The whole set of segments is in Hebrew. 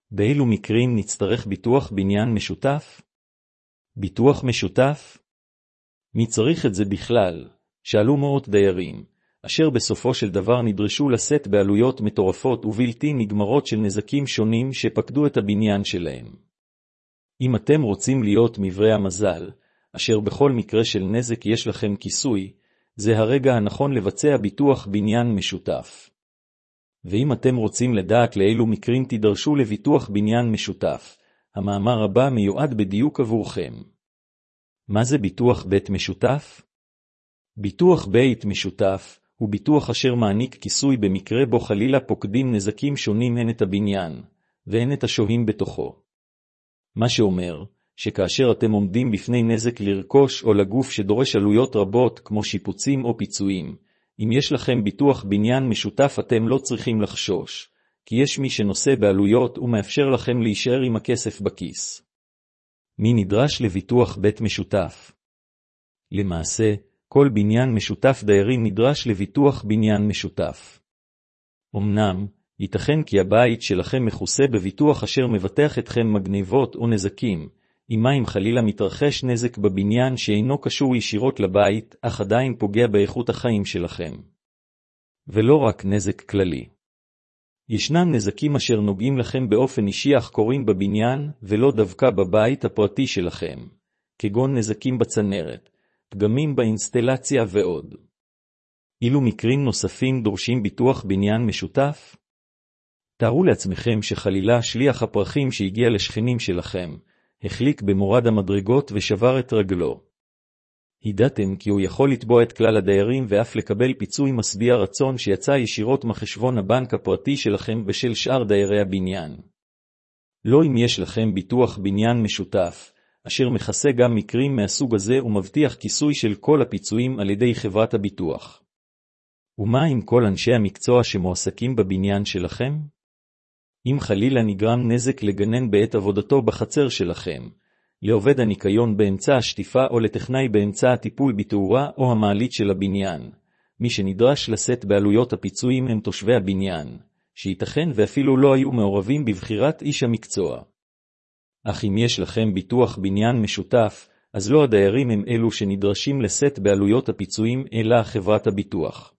באילו מקרים נצטרך ביטוח בניין משותף? ביטוח משותף? מי צריך את זה בכלל? שאלו מאות דיירים, אשר בסופו של דבר נדרשו לשאת בעלויות מטורפות ובלתי נגמרות של נזקים שונים שפקדו את הבניין שלהם. אם אתם רוצים להיות מברי המזל, אשר בכל מקרה של נזק יש לכם כיסוי, זה הרגע הנכון לבצע ביטוח בניין משותף. ואם אתם רוצים לדעת לאילו מקרים תידרשו לביטוח בניין משותף, המאמר הבא מיועד בדיוק עבורכם. מה זה ביטוח בית משותף? ביטוח בית משותף הוא ביטוח אשר מעניק כיסוי במקרה בו חלילה פוקדים נזקים שונים הן את הבניין, והן את השוהים בתוכו. מה שאומר, שכאשר אתם עומדים בפני נזק לרכוש או לגוף שדורש עלויות רבות כמו שיפוצים או פיצויים, אם יש לכם ביטוח בניין משותף אתם לא צריכים לחשוש, כי יש מי שנושא בעלויות ומאפשר לכם להישאר עם הכסף בכיס. מי נדרש לביטוח בית משותף? למעשה, כל בניין משותף דיירים נדרש לביטוח בניין משותף. אמנם, ייתכן כי הבית שלכם מכוסה בביטוח אשר מבטח אתכם מגניבות או נזקים, אם חלילה מתרחש נזק בבניין שאינו קשור ישירות לבית, אך עדיין פוגע באיכות החיים שלכם. ולא רק נזק כללי. ישנם נזקים אשר נוגעים לכם באופן אישי אך קורים בבניין ולא דווקא בבית הפרטי שלכם, כגון נזקים בצנרת, פגמים באינסטלציה ועוד. אילו מקרים נוספים דורשים ביטוח בניין משותף? תארו לעצמכם שחלילה שליח הפרחים שהגיע לשכנים שלכם, החליק במורד המדרגות ושבר את רגלו. ידעתם כי הוא יכול לתבוע את כלל הדיירים ואף לקבל פיצוי משביע רצון שיצא ישירות מחשבון הבנק הפרטי שלכם ושל שאר דיירי הבניין. לא אם יש לכם ביטוח בניין משותף, אשר מכסה גם מקרים מהסוג הזה ומבטיח כיסוי של כל הפיצויים על ידי חברת הביטוח. ומה עם כל אנשי המקצוע שמועסקים בבניין שלכם? אם חלילה נגרם נזק לגנן בעת עבודתו בחצר שלכם, לעובד הניקיון באמצע השטיפה או לטכנאי באמצע הטיפול בתאורה או המעלית של הבניין, מי שנדרש לשאת בעלויות הפיצויים הם תושבי הבניין, שייתכן ואפילו לא היו מעורבים בבחירת איש המקצוע. אך אם יש לכם ביטוח בניין משותף, אז לא הדיירים הם אלו שנדרשים לשאת בעלויות הפיצויים אלא חברת הביטוח.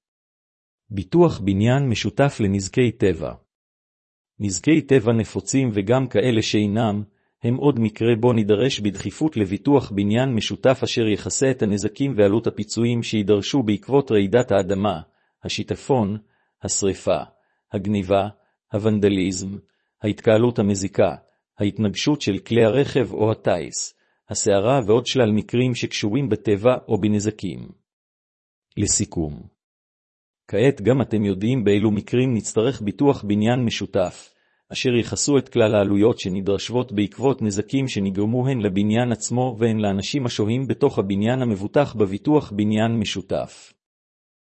ביטוח בניין משותף לנזקי טבע. נזקי טבע נפוצים וגם כאלה שאינם, הם עוד מקרה בו נידרש בדחיפות לביטוח בניין משותף אשר יכסה את הנזקים ועלות הפיצויים שידרשו בעקבות רעידת האדמה, השיטפון, השריפה, הגניבה, הוונדליזם, ההתקהלות המזיקה, ההתנגשות של כלי הרכב או הטייס, הסערה ועוד שלל מקרים שקשורים בטבע או בנזקים. לסיכום. כעת גם אתם יודעים באילו מקרים נצטרך ביטוח בניין משותף, אשר יכסו את כלל העלויות שנדרשות בעקבות נזקים שנגרמו הן לבניין עצמו והן לאנשים השוהים בתוך הבניין המבוטח בביטוח בניין משותף.